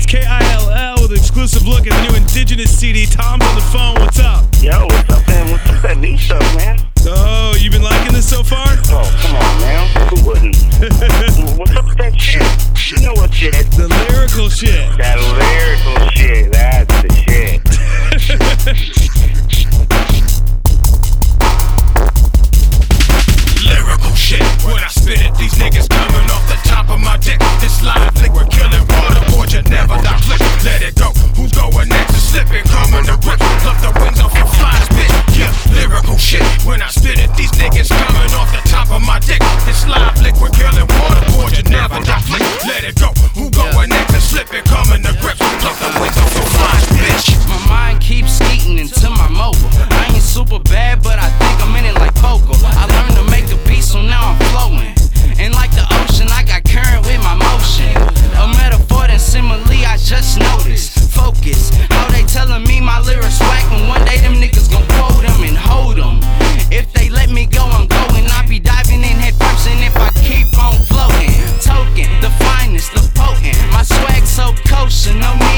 It's KILL with an exclusive look at the new Indigenous CD. Tom's on the phone. What's up? Yo, what's up, man? What's up that new stuff, man? Oh, you been liking this so far? Oh, come on, man. Who wouldn't? What's up with that shit? You know what shit? The lyrical shit. That lyrical shit. That's the shit. Lyrical shit. When I spit it, these niggas coming off the top of my dick. This live flick, we're killing waterboard. You never die flick. Let it go. Who's going next? Is slipping, coming to grip. Love the wings off your flies, bitch. Yeah, lyrical shit. When I spit it, these niggas coming off the top of my dick. This live flick, we're killing waterboard. You never die flick. Let it go. Who going next? Is slipping, coming to grip. Love the wings off your flies, bitch. My mind keeps skating into my mobile. I ain't super bad, but I think I'm in it like poker. I learned to make a beat, so now I'm flowing. And like the ocean, I got current with my motion. A metaphor than simile, I just noticed. Focus, how they telling me my lyrics whack, and one day them niggas gon' quote them and hold them. If they let me go, I'm going. I be diving in head first, and if I keep on floating, token, the finest, the potent. My swag so kosher, no need